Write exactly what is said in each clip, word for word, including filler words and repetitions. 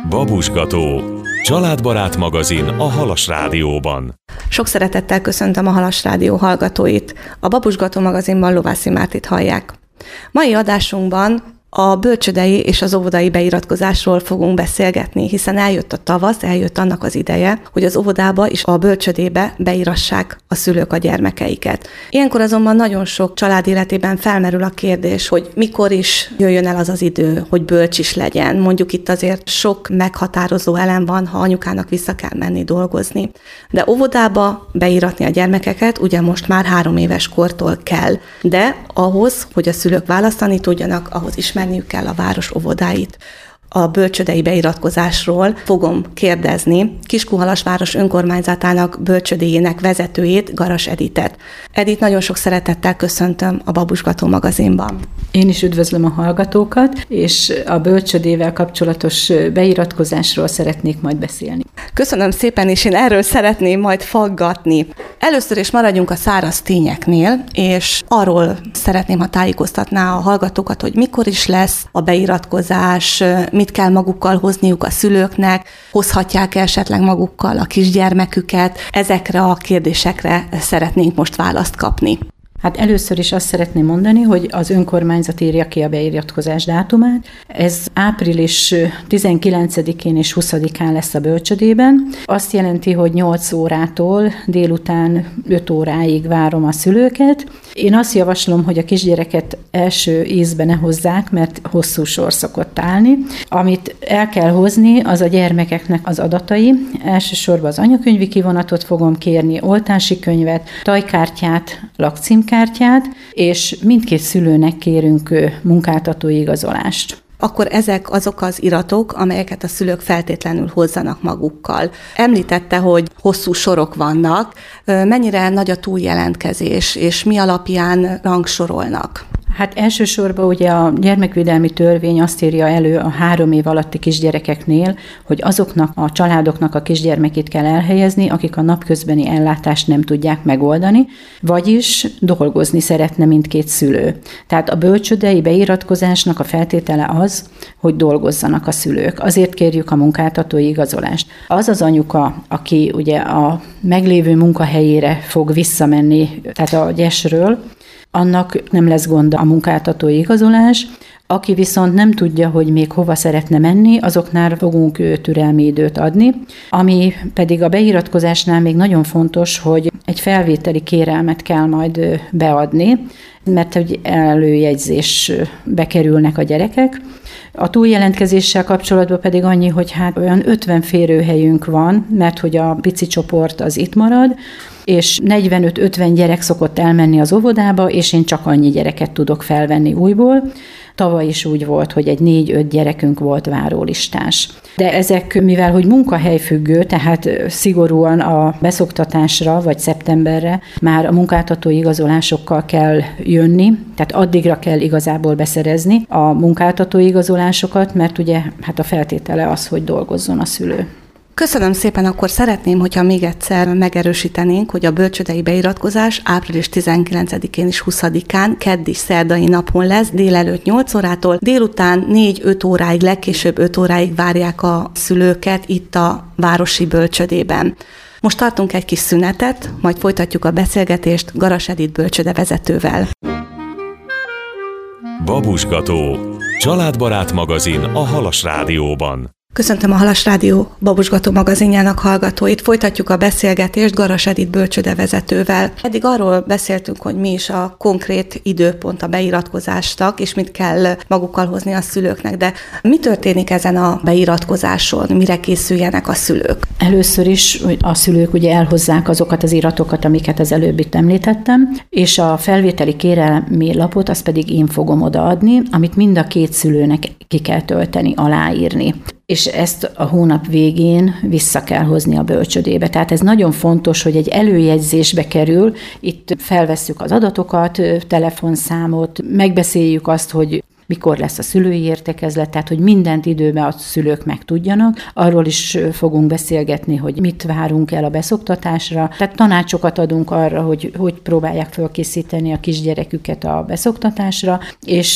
Babusgató, családbarát magazin a Halas Rádióban. Sok szeretettel köszöntöm a Halas Rádió hallgatóit. A Babusgató magazinban Lovászi Mártit hallják. Mai adásunkban a bölcsődei és az óvodai beiratkozásról fogunk beszélgetni, hiszen eljött a tavasz, eljött annak az ideje, hogy az óvodába és a bölcsődébe beírassák a szülők a gyermekeiket. Ilyenkor azonban nagyon sok család életében felmerül a kérdés, hogy mikor is jöjjön el az az idő, hogy bölcs is legyen. Mondjuk itt azért sok meghatározó elem van, ha anyukának vissza kell menni dolgozni. De óvodába beíratni a gyermekeket ugye most már három éves kortól kell. De ahhoz, hogy a szülők választani tudjanak, ahhoz ismerniük kell a város óvodáit. A bölcsődei beiratkozásról fogom kérdezni Kiskunhalasváros önkormányzatának bölcsődéjének vezetőjét, Garas Editet. Edit, nagyon sok szeretettel köszöntöm a Babusgató magazinban. Én is üdvözlöm a hallgatókat, és a bölcsődével kapcsolatos beiratkozásról szeretnék majd beszélni. Köszönöm szépen, és én erről szeretném majd faggatni. Először is maradjunk a száraz tényeknél, és arról szeretném, ha tájékoztatná a hallgatókat, hogy mikor is lesz a beiratkozás, mit kell magukkal hozniuk a szülőknek, hozhatják esetleg magukkal a kisgyermeküket. Ezekre a kérdésekre szeretnénk most választ kapni. Hát először is azt szeretném mondani, hogy az önkormányzat írja ki a beiratkozás dátumát. Ez április tizenkilencedikén és huszadikán lesz a bölcsődében. Azt jelenti, hogy nyolc órától délután öt óráig várom a szülőket. Én azt javaslom, hogy a kisgyereket első ízbe ne hozzák, mert hosszú sor szokott állni. Amit el kell hozni, az a gyermekeknek az adatai. Elsősorban az anyakönyvi kivonatot fogom kérni, oltási könyvet, tajkártyát, lakcím kártyát, és mindkét szülőnek kérünk munkáltatói igazolást. Akkor ezek azok az iratok, amelyeket a szülők feltétlenül hozzanak magukkal. Említette, hogy hosszú sorok vannak. Mennyire nagy a túljelentkezés, és mi alapján rangsorolnak? Hát elsősorban ugye a gyermekvédelmi törvény azt írja elő a három év alatti kisgyerekeknél, hogy azoknak a családoknak a kisgyermekét kell elhelyezni, akik a napközbeni ellátást nem tudják megoldani, vagyis dolgozni szeretne mindkét szülő. Tehát a bölcsődei beiratkozásnak a feltétele az, hogy dolgozzanak a szülők. Azért kérjük a munkáltatói igazolást. Az az anyuka, aki ugye a meglévő munkahelyére fog visszamenni, tehát a gyesről, annak nem lesz gond a munkáltatói igazolás. Aki viszont nem tudja, hogy még hova szeretne menni, azoknál fogunk türelmi időt adni. Ami pedig a beiratkozásnál még nagyon fontos, hogy egy felvételi kérelmet kell majd beadni, mert hogy előjegyzésbe kerülnek a gyerekek. A túljelentkezéssel kapcsolatban pedig annyi, hogy hát olyan ötven férőhelyünk van, mert hogy a pici csoport az itt marad, és negyvenöt-ötven gyerek szokott elmenni az óvodába, és én csak annyi gyereket tudok felvenni újból. Tavaly is úgy volt, hogy egy négy-öt gyerekünk volt várólistás. De ezek, mivel hogy munkahelyfüggő, tehát szigorúan a beszoktatásra vagy szeptemberre már a munkáltatói igazolásokkal kell jönni, tehát addigra kell igazából beszerezni a munkáltatói igazolásokat, mert ugye hát a feltétele az, hogy dolgozzon a szülő. Köszönöm szépen, akkor szeretném, hogyha még egyszer megerősítenénk, hogy a bölcsődei beiratkozás április tizenkilencedikén és huszadikán keddi szerdai napon lesz, délelőtt nyolc órától, délután négy-öt óráig, legkésőbb öt óráig várják a szülőket itt a városi bölcsődében. Most tartunk egy kis szünetet, majd folytatjuk a beszélgetést Garas Edit bölcsőde vezetővel. Babusgató, családbarát magazin a Halas Rádióban. Köszöntöm a Halas Rádió Babusgató magazinjának hallgatóit. Folytatjuk a beszélgetést Garas Edit bölcsőde vezetővel. Eddig arról beszéltünk, hogy mi is a konkrét időpont a beiratkozásnak, és mit kell magukkal hozni a szülőknek, de mi történik ezen a beiratkozáson? Mire készüljenek a szülők? Először is a szülők ugye elhozzák azokat az iratokat, amiket az előbb itt említettem, és a felvételi kérelmi lapot azt pedig én fogom odaadni, amit mind a két szülőnek ki kell tölteni, aláírni. És ezt a hónap végén vissza kell hozni a bölcsődébe. Tehát ez nagyon fontos, hogy egy előjegyzésbe kerül, itt felvesszük az adatokat, telefonszámot, megbeszéljük azt, hogy mikor lesz a szülői értekezlet, tehát hogy mindent időben a szülők megtudjanak. Arról is fogunk beszélgetni, hogy mit várunk el a beszoktatásra. Tehát tanácsokat adunk arra, hogy hogy próbálják felkészíteni a kisgyereküket a beszoktatásra, és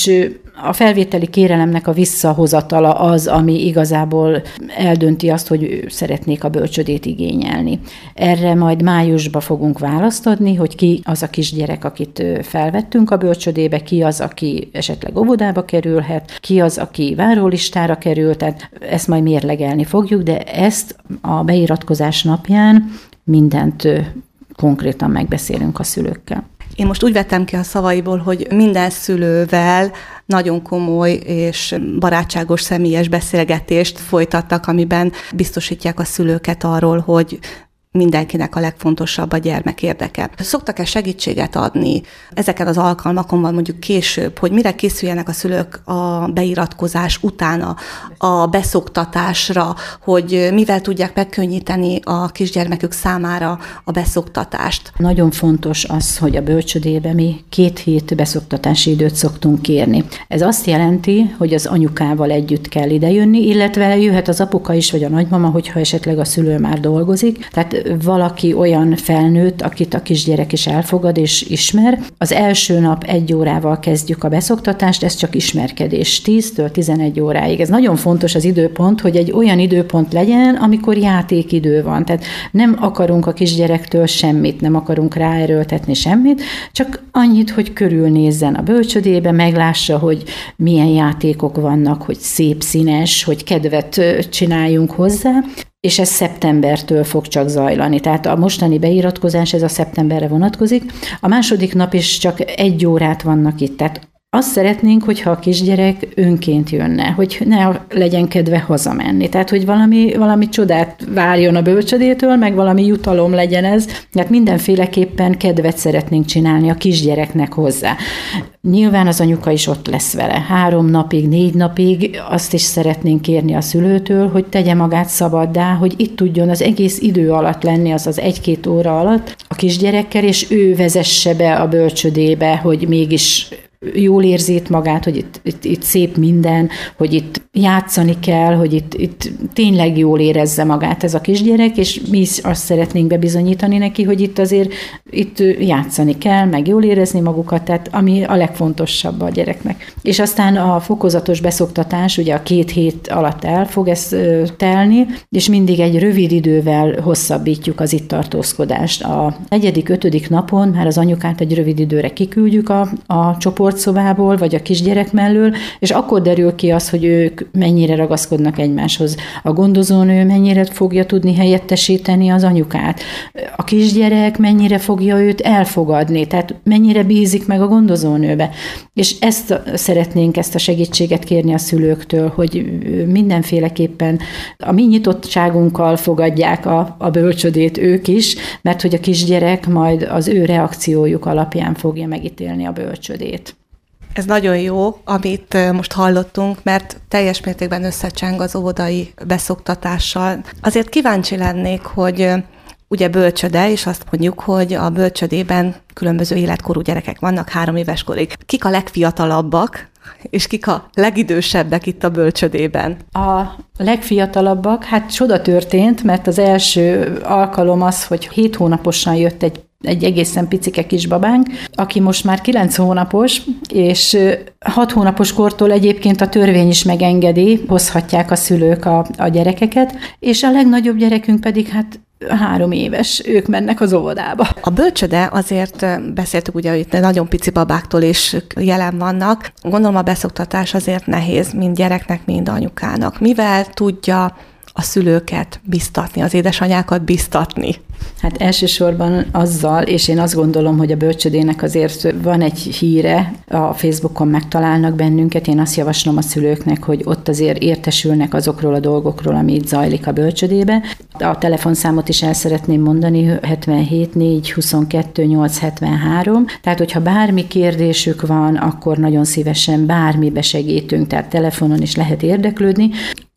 a felvételi kérelemnek a visszahozatala az, ami igazából eldönti azt, hogy szeretnék a bölcsödét igényelni. Erre majd májusban fogunk választ adni, hogy ki az a kisgyerek, akit felvettünk a bölcsödébe, ki az, aki esetleg óvodába kerülhet, ki az, aki várólistára került, tehát ezt majd mérlegelni fogjuk, de ezt a beiratkozás napján mindent konkrétan megbeszélünk a szülőkkel. Én most úgy vettem ki a szavaiból, hogy minden szülővel nagyon komoly és barátságos, személyes beszélgetést folytattak, amiben biztosítják a szülőket arról, hogy mindenkinek a legfontosabb a gyermek érdeke. Szoktak-e segítséget adni ezeken az alkalmakon, vagy mondjuk később, hogy mire készüljenek a szülők a beiratkozás utána, a beszoktatásra, hogy mivel tudják megkönnyíteni a kisgyermekük számára a beszoktatást? Nagyon fontos az, hogy a bölcsödébe mi két hét beszoktatási időt szoktunk kérni. Ez azt jelenti, hogy az anyukával együtt kell idejönni, illetve jöhet az apuka is, vagy a nagymama, hogyha esetleg a szülő már dolgozik. Tehát valaki olyan felnőtt, akit a kisgyerek is elfogad és ismer. Az első nap egy órával kezdjük a beszoktatást, ez csak ismerkedés, tíztől tizenegy óráig. Ez nagyon fontos az időpont, hogy egy olyan időpont legyen, amikor játékidő van. Tehát nem akarunk a kisgyerektől semmit, nem akarunk ráerőltetni semmit, csak annyit, hogy körülnézzen a bölcsödébe, meglássa, hogy milyen játékok vannak, hogy szép, színes, hogy kedvet csináljunk hozzá, és ez szeptembertől fog csak zajlani. Tehát a mostani beiratkozás, ez a szeptemberre vonatkozik. A második nap is csak egy órát vannak itt. Tehát azt szeretnénk, hogyha a kisgyerek önként jönne, hogy ne legyen kedve hazamenni. Tehát, hogy valami, valami csodát várjon a bölcsödétől, meg valami jutalom legyen ez. Tehát mindenféleképpen kedvet szeretnénk csinálni a kisgyereknek hozzá. Nyilván az anyuka is ott lesz vele. Három napig, négy napig azt is szeretnénk kérni a szülőtől, hogy tegye magát szabaddá, hogy itt tudjon az egész idő alatt lenni, az az egy-két óra alatt a kisgyerekkel, és ő vezesse be a bölcsödébe, hogy mégis jól érzi itt magát, hogy itt, itt, itt szép minden, hogy itt játszani kell, hogy itt, itt tényleg jól érezze magát ez a kisgyerek, és mi is azt szeretnénk bebizonyítani neki, hogy itt azért itt játszani kell, meg jól érezni magukat, tehát ami a legfontosabb a gyereknek. És aztán a fokozatos beszoktatás, ugye a két hét alatt el fog ez telni, és mindig egy rövid idővel hosszabbítjuk az itt tartózkodást. A negyedik, ötödik napon már az anyukát egy rövid időre kiküldjük a, a csoportszobából, vagy a kisgyerek mellől, és akkor derül ki az, hogy ők mennyire ragaszkodnak egymáshoz. A gondozónő mennyire fogja tudni helyettesíteni az anyukát. A kisgyerek mennyire fogja őt elfogadni, tehát mennyire bízik meg a gondozónőbe. És ezt szeretnénk, ezt a segítséget kérni a szülőktől, hogy mindenféleképpen a mi nyitottságunkkal fogadják a, a bölcsödét ők is, mert hogy a kisgyerek majd az ő reakciójuk alapján fogja megítélni a bölcsödét. Ez nagyon jó, amit most hallottunk, mert teljes mértékben összecseng az óvodai beszoktatással. Azért kíváncsi lennék, hogy ugye bölcsöde, és azt mondjuk, hogy a bölcsödében különböző életkorú gyerekek vannak három éves korig. Kik a legfiatalabbak, és kik a legidősebbek itt a bölcsödében? A legfiatalabbak, hát csoda történt, mert az első alkalom az, hogy hét hónaposan jött egy egy egészen picike kisbabánk, aki most már kilenc hónapos, és hat hónapos kortól egyébként a törvény is megengedi, hozhatják a szülők a, a gyerekeket, és a legnagyobb gyerekünk pedig hát három éves, ők mennek az óvodába. A bölcsöde, azért beszéltük ugye, hogy itt nagyon pici babáktól is jelen vannak. Gondolom a beszoktatás azért nehéz, mind gyereknek, mind anyukának. Mivel tudja a szülőket biztatni, az édesanyákat biztatni? Hát elsősorban azzal, és én azt gondolom, hogy a bölcsödének azért van egy híre, a Facebookon megtalálnak bennünket, én azt javaslom a szülőknek, hogy ott azért értesülnek azokról a dolgokról, ami itt zajlik a bölcsödébe. A telefonszámot is el szeretném mondani, hetvenhét négy huszonkettő nyolc hetvenhárom, tehát hogyha bármi kérdésük van, akkor nagyon szívesen bármibe segítünk, tehát telefonon is lehet érdeklődni.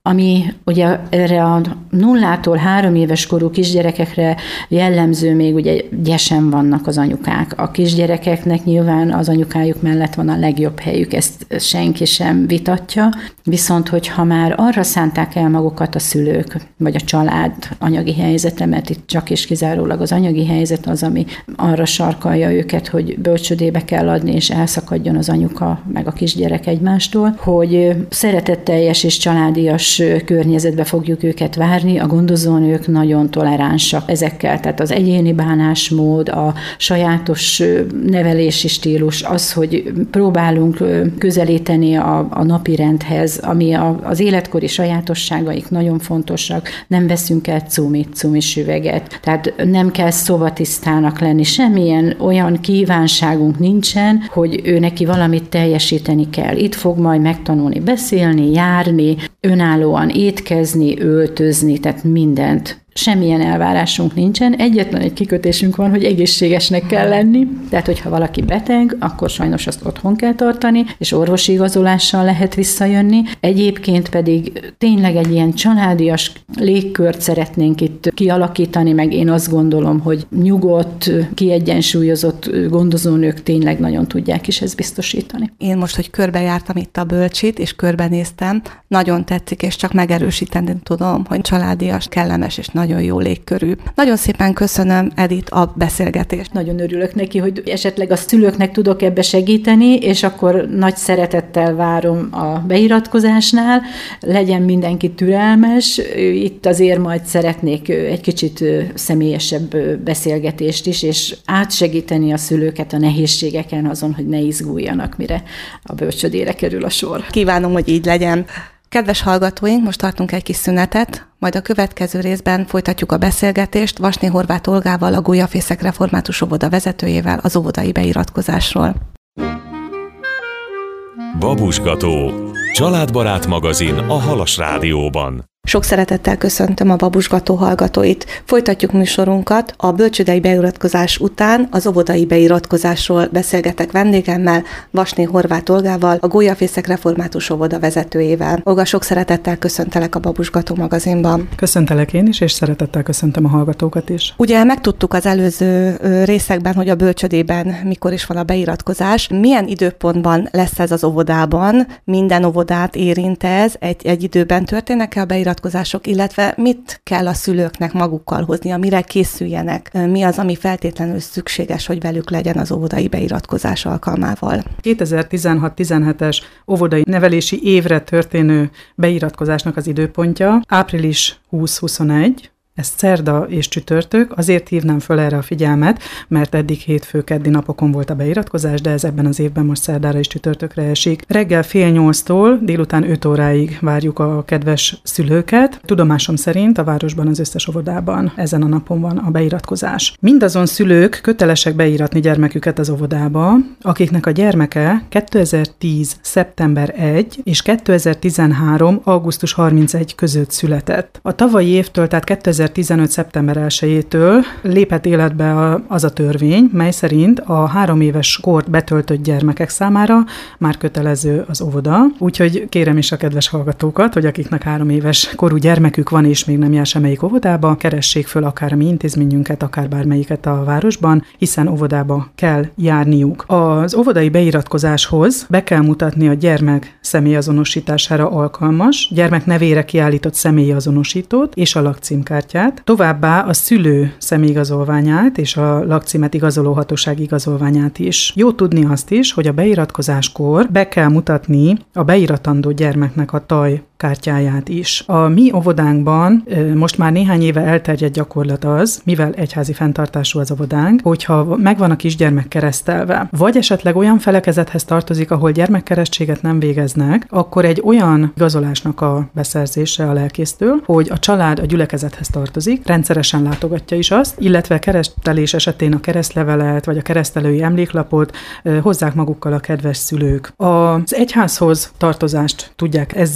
Ami ugye erre a nullától három éves korú kisgyerekekre jellemző, még ugye gyesen vannak az anyukák. A kisgyerekeknek nyilván az anyukájuk mellett van a legjobb helyük, ezt senki sem vitatja, viszont hogyha már arra szánták el magukat a szülők, vagy a család anyagi helyzete, mert itt csak és kizárólag az anyagi helyzet az, ami arra sarkalja őket, hogy bölcsődébe kell adni, és elszakadjon az anyuka meg a kisgyerek egymástól, hogy szeretetteljes és családias környezetbe fogjuk őket várni, a gondozónők nagyon toleránsak ezekkel, tehát az egyéni bánásmód, a sajátos nevelési stílus, az, hogy próbálunk közelíteni a, a napi rendhez, ami a, az életkori sajátosságaik nagyon fontosak, nem veszünk el cumit, cumis üveget, tehát nem kell szobatisztának lenni, semmilyen olyan kívánságunk nincsen, hogy ő neki valamit teljesíteni kell. Itt fog majd megtanulni beszélni, járni, önállóan étkezni, öltözni, tehát mindent. Semmilyen elvárásunk nincsen, egyetlen egy kikötésünk van, hogy egészségesnek kell lenni, tehát hogyha valaki beteg, akkor sajnos azt otthon kell tartani, és orvosi igazolással lehet visszajönni. Egyébként pedig tényleg egy ilyen családias légkört szeretnénk itt kialakítani, meg én azt gondolom, hogy nyugodt, kiegyensúlyozott gondozónők tényleg nagyon tudják is ezt biztosítani. Én most, hogy körbejártam itt a bölcsit, és körbenéztem, nagyon tetszik, és csak megerősíteni tudom, hogy családias, kellemes és nagyon jó légkörű. Nagyon szépen köszönöm, Edith, a beszélgetést. Nagyon örülök neki, hogy esetleg a szülőknek tudok ebbe segíteni, és akkor nagy szeretettel várom a beiratkozásnál. Legyen mindenki türelmes. Itt azért majd szeretnék egy kicsit személyesebb beszélgetést is, és átsegíteni a szülőket a nehézségeken azon, hogy ne izguljanak, mire a bölcsödére kerül a sor. Kívánom, hogy így legyen. Kedves hallgatóink, most tartunk egy kis szünetet, majd a következő részben folytatjuk a beszélgetést Vasné Horváth Olgával, a Gólyafészek Református Óvoda vezetőjével az óvodai beiratkozásról. Babusgató, családbarát magazin a Halas Rádióban. Sok szeretettel köszöntöm a Babusgató hallgatóit. Folytatjuk műsorunkat. A bölcsődei beiratkozás után az óvodai beiratkozásról beszélgetek vendégemmel, Vasné Horváth Olgával, a Gólyafészek Református Óvoda vezetőjével. Olga, sok szeretettel köszöntelek a Babusgató magazinban. Köszöntelek én is, és szeretettel köszöntöm a hallgatókat is. Ugye megtudtuk az előző részekben, hogy a bölcsödében mikor is van a beiratkozás. Milyen időpontban lesz ez az óvodában? Minden óvodát érint ez? Egy, egy időben történnek-e a beiratkozások? Illetve mit kell a szülőknek magukkal hozni, amire készüljenek? Mi az, ami feltétlenül szükséges, hogy velük legyen az óvodai beiratkozás alkalmával? kétezer-tizenhat tizenhetes óvodai nevelési évre történő beiratkozásnak az időpontja április húsz huszonegy, ez szerda és csütörtök, azért hívnám föl erre a figyelmet, mert eddig hétfő keddi napokon volt a beiratkozás, de ez ebben az évben most szerdára és csütörtökre esik. Reggel fél nyolctól délután öt óráig várjuk a kedves szülőket. Tudomásom szerint a városban az összes óvodában ezen a napon van a beiratkozás. Mindazon szülők kötelesek beiratni gyermeküket az óvodába, akiknek a gyermeke kétezer-tíz szeptember elseje és kétezer-tizenhárom augusztus harmincegy között született. A tavalyi évtől, tehát kétezer-tizenöt szeptember elsejétől lépett életbe az a törvény, mely szerint a három éves kort betöltött gyermekek számára már kötelező az óvoda. Úgyhogy kérem is a kedves hallgatókat, hogy akiknek három éves korú gyermekük van, és még nem jár semmelyik óvodába, keressék föl akár a mi intézményünket, akár bármelyiket a városban, hiszen óvodába kell járniuk. Az óvodai beiratkozáshoz be kell mutatni a gyermek személyazonosítására alkalmas, gyermek nevére kiállított személyazonosítót és a lakcímkártyát, továbbá a szülő személyigazolványát és a lakcímet igazoló hatóság igazolványát is. Jó tudni azt is, hogy a beiratkozáskor be kell mutatni a beiratandó gyermeknek a taj kártyáját is. A mi óvodánkban most már néhány éve elterjedt gyakorlat az, mivel egyházi fenntartású az óvodánk, hogyha megvan a kisgyermek keresztelve, vagy esetleg olyan felekezethez tartozik, ahol gyermekkeresztséget nem végeznek, akkor egy olyan igazolásnak a beszerzése a lelkésztől, hogy a család a gyülekezethez tartozik, rendszeresen látogatja is azt, illetve keresztelés esetén a keresztlevelet vagy a keresztelői emléklapot hozzák magukkal a kedves szülők. Az egyházhoz tartozást tudják ezzel igazolni,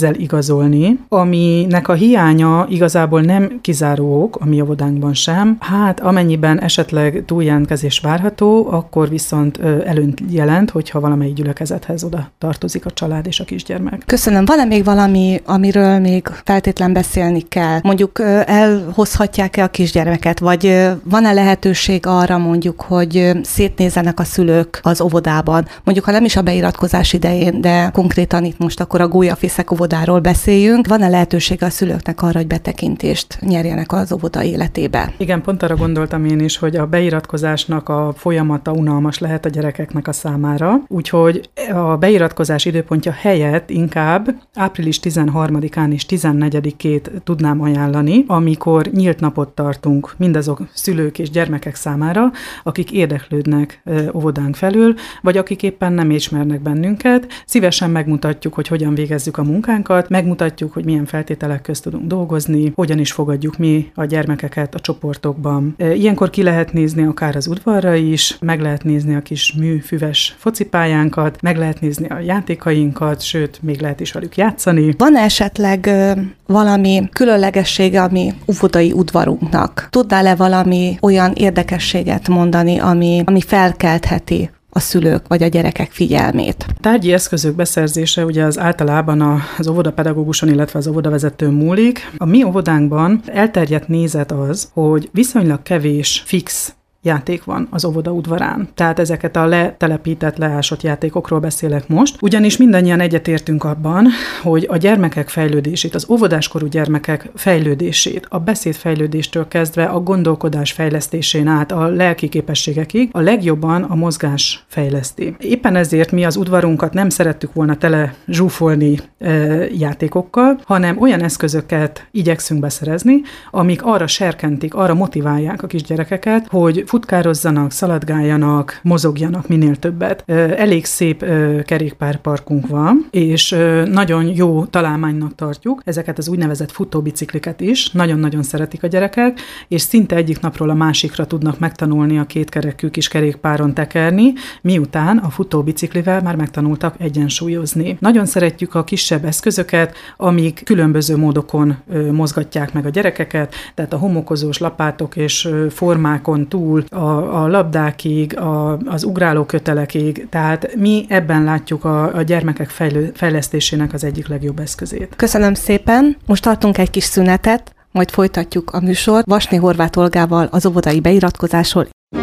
igazolni, aminek a hiánya igazából nem kizáró ok a mi óvodánkban sem. Hát amennyiben esetleg túljelentkezés várható, akkor viszont előnyt jelent, hogyha valamelyik gyülekezethez oda tartozik a család és a kisgyermek. Köszönöm. Van-e még valami, amiről még feltétlen beszélni kell? Mondjuk elhozhatják-e a kisgyermeket, vagy van-e lehetőség arra mondjuk, hogy szétnézzenek a szülők az óvodában? Mondjuk, ha nem is a beiratkozás idején, de konkrétan itt most akkor a Gólyafészek óvodáról beszéljünk. Van-e lehetőség a szülőknek arra, hogy betekintést nyerjenek az óvoda életébe? Igen, pont arra gondoltam én is, hogy a beiratkozásnak a folyamata unalmas lehet a gyerekeknek a számára, úgyhogy a beiratkozás időpontja helyett inkább április tizenharmadikán és tizennegyedikét tudnám ajánlani, amikor nyílt napot tartunk mindazok szülők és gyermekek számára, akik érdeklődnek óvodánk felül, vagy akik éppen nem ismernek bennünket. Szívesen megmutatjuk, hogy hogyan végezzük a munkánkat, megmutatjuk, hogy milyen feltételek közt tudunk dolgozni, hogyan is fogadjuk mi a gyermekeket a csoportokban. Ilyenkor ki lehet nézni akár az udvarra is, meg lehet nézni a kis műfüves focipályánkat, meg lehet nézni a játékainkat, sőt, még lehet is velük játszani. Van esetleg ö, valami különlegessége a mi óvodai udvarunknak? Tudnál-e valami olyan érdekességet mondani, ami, ami felkeltheti a szülők vagy a gyerekek figyelmét? Tárgyi eszközök beszerzése ugye az általában az óvodapedagóguson, illetve az óvodavezetőn múlik. A mi óvodánkban elterjedt nézet az, hogy viszonylag kevés fix játék van az óvoda udvarán. Tehát ezeket a letelepített, leásott játékokról beszélek most. Ugyanis mindannyian egyetértünk abban, hogy a gyermekek fejlődését, az óvodáskorú gyermekek fejlődését, a beszédfejlődéstől kezdve a gondolkodás fejlesztésén át a lelki képességekig a legjobban a mozgás fejleszti. Éppen ezért mi az udvarunkat nem szerettük volna tele zsúfolni e, játékokkal, hanem olyan eszközöket igyekszünk beszerezni, amik arra serkentik, arra motiválják a kisgyerekeket, hogy futkározzanak, szaladgáljanak, mozogjanak minél többet. Elég szép kerékpárparkunk van, és nagyon jó találmánynak tartjuk ezeket az úgynevezett futóbicikliket is. Nagyon-nagyon szeretik a gyerekek, és szinte egyik napról a másikra tudnak megtanulni a kétkerekű kis kerékpáron tekerni, miután a futóbiciklivel már megtanultak egyensúlyozni. Nagyon szeretjük a kisebb eszközöket, amik különböző módokon mozgatják meg a gyerekeket, tehát a homokozós lapátok és formákon túl A, a labdákig, a, az ugráló kötelekig, tehát mi ebben látjuk a, a gyermekek fejlő, fejlesztésének az egyik legjobb eszközét. Köszönöm szépen, most tartunk egy kis szünetet, majd folytatjuk a műsort Vasné Horváth Olgával az óvodai beiratkozásról.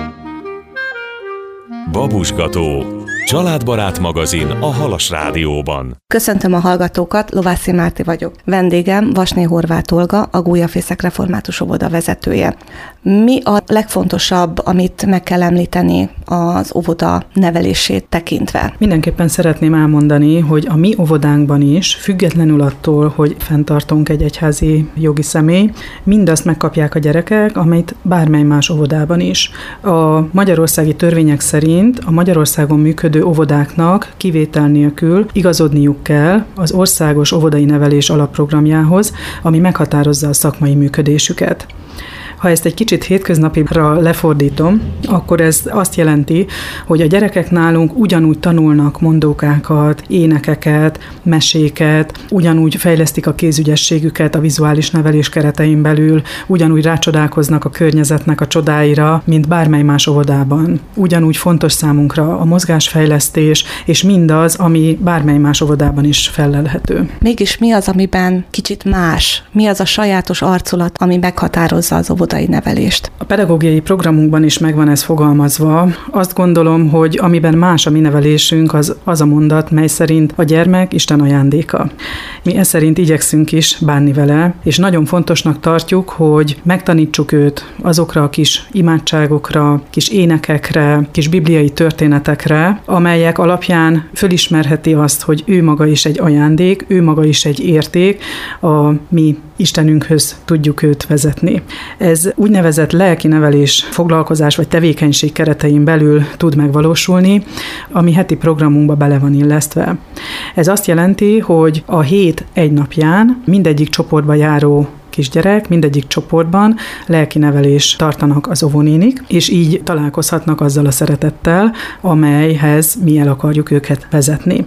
Babusgató, családbarát magazin a Halas Rádióban. Köszöntöm a hallgatókat, Lovászi Márti vagyok. Vendégem Vasné Horváth Olga, a Gólyafészek Református Óvoda vezetője. Mi a legfontosabb, amit meg kell említeni az óvoda nevelését tekintve? Mindenképpen szeretném elmondani, hogy a mi óvodánkban is, függetlenül attól, hogy fenntartunk egy egyházi jogi személy, mindazt megkapják a gyerekek, amit bármely más óvodában is. A magyarországi törvények szerint a Magyarországon működő óvodáknak kivétel nélkül igazodniuk kell az országos óvodai nevelés alapprogramjához, ami meghatározza a szakmai működésüket. Ha ezt egy kicsit hétköznapira lefordítom, akkor ez azt jelenti, hogy a gyerekek nálunk ugyanúgy tanulnak mondókákat, énekeket, meséket, ugyanúgy fejlesztik a kézügyességüket a vizuális nevelés keretein belül, ugyanúgy rácsodálkoznak a környezetnek a csodáira, mint bármely más óvodában. Ugyanúgy fontos számunkra a mozgásfejlesztés, és mindaz, ami bármely más óvodában is fellelhető. Mégis mi az, amiben kicsit más? Mi az a sajátos arculat, ami meghatározza az óvodai nevelést? A pedagógiai programunkban is megvan ez fogalmazva. Azt gondolom, hogy amiben más a mi nevelésünk, az az a mondat, mely szerint a gyermek Isten ajándéka. Mi ez szerint igyekszünk is bánni vele, és nagyon fontosnak tartjuk, hogy megtanítsuk őt azokra a kis imádságokra, kis énekekre, kis bibliai történetekre, amelyek alapján fölismerheti azt, hogy ő maga is egy ajándék, ő maga is egy érték, a mi Istenünkhöz tudjuk őt vezetni. Ez úgynevezett lelki nevelés foglalkozás vagy tevékenység keretein belül tud megvalósulni, ami heti programunkba bele van illesztve. Ez azt jelenti, hogy a hét egy napján mindegyik csoportba járó kisgyerek, mindegyik csoportban lelki nevelést tartanak az óvónénik, és így találkozhatnak azzal a szeretettel, amelyhez mi el akarjuk őket vezetni.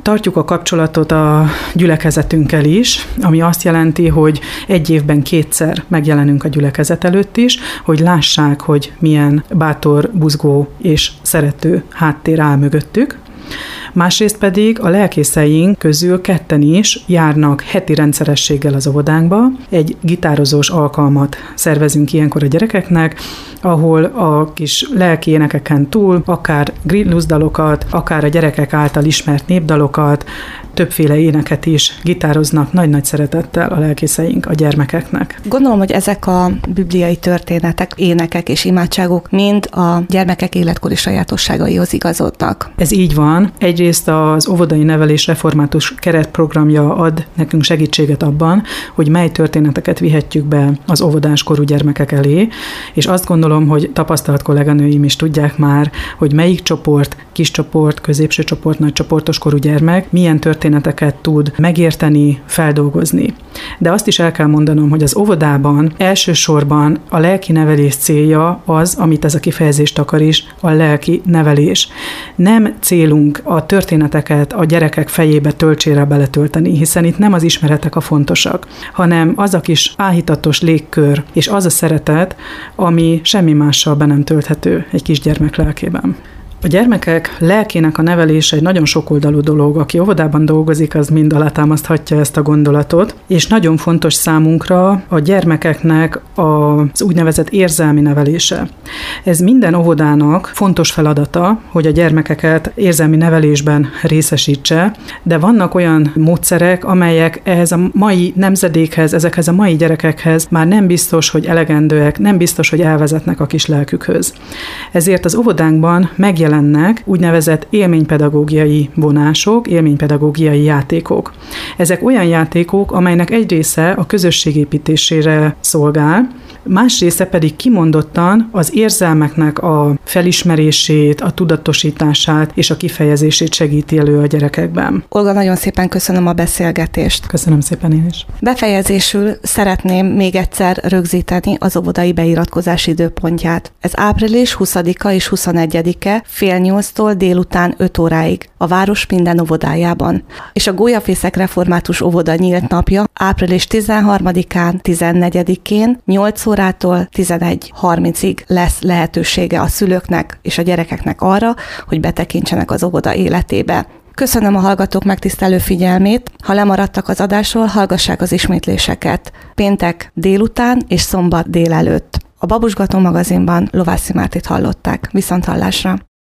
Tartjuk a kapcsolatot a gyülekezetünkkel is, ami azt jelenti, hogy egy évben kétszer megjelenünk a gyülekezet előtt is, hogy lássák, hogy milyen bátor, buzgó és szerető háttér áll mögöttük. Másrészt pedig a lelkészeink közül ketten is járnak heti rendszerességgel az óvodánkba. Egy gitározós alkalmat szervezünk ilyenkor a gyerekeknek, ahol a kis lelki énekeken túl akár grillus dalokat, akár a gyerekek által ismert népdalokat, többféle éneket is gitároznak nagy-nagy szeretettel a lelkészeink a gyermekeknek. Gondolom, hogy ezek a bibliai történetek, énekek és imádságok mind a gyermekek életkori sajátosságaihoz igazodnak. Ez így van. Egyrészt az óvodai nevelés református keretprogramja ad nekünk segítséget abban, hogy mely történeteket vihetjük be az óvodás korú gyermekek elé, és azt gondolom, hogy tapasztalt kolléganőim is tudják már, hogy melyik csoport, kis csoport, középső csoport, nagy csoportos korú gyermek milyen történeteket tud megérteni, feldolgozni. De azt is el kell mondanom, hogy az óvodában elsősorban a lelki nevelés célja az, amit ez a kifejezés takar is, a lelki nevelés. Nem célunk a történeteket a gyerekek fejébe töltsére beletölteni, hiszen itt nem az ismeretek a fontosak, hanem az a kis áhítatos légkör, és az a szeretet, ami semmi mással be nem tölthető egy kisgyermek lelkében. A gyermekek lelkének a nevelése egy nagyon sokoldalú dolog. Aki óvodában dolgozik, az mind alátámaszthatja ezt a gondolatot, és nagyon fontos számunkra a gyermekeknek az úgynevezett érzelmi nevelése. Ez minden óvodának fontos feladata, hogy a gyermekeket érzelmi nevelésben részesítse, de vannak olyan módszerek, amelyek ehhez a mai nemzedékhez, ezekhez a mai gyerekekhez már nem biztos, hogy elegendőek, nem biztos, hogy elvezetnek a kis lelkükhöz. Ezért az óvodánkban megjelennek úgynevezett élménypedagógiai vonások, élménypedagógiai játékok. Ezek olyan játékok, amelynek egy része a közösség építésére szolgál, más része pedig kimondottan az érzelmeknek a felismerését, a tudatosítását és a kifejezését segíti elő a gyerekekben. Olga, nagyon szépen köszönöm a beszélgetést. Köszönöm szépen én is. Befejezésül szeretném még egyszer rögzíteni az óvodai beiratkozás időpontját. Ez április huszadika és huszonegyedike fél nyolctól délután öt óráig a város minden óvodájában. És a Gólyafészek Református Óvoda nyílt napja április tizenharmadikán, tizennegyedikén nyolc órától tizenegy harmincig lesz lehetősége a szülőknek és a gyerekeknek arra, hogy betekintsenek az óvoda életébe. Köszönöm a hallgatók megtisztelő figyelmét, ha lemaradtak az adásról, hallgassák az ismétléseket. Péntek délután és szombat délelőtt. A Babusgató magazinban Lovászi Mártit hallották. Viszonthallásra!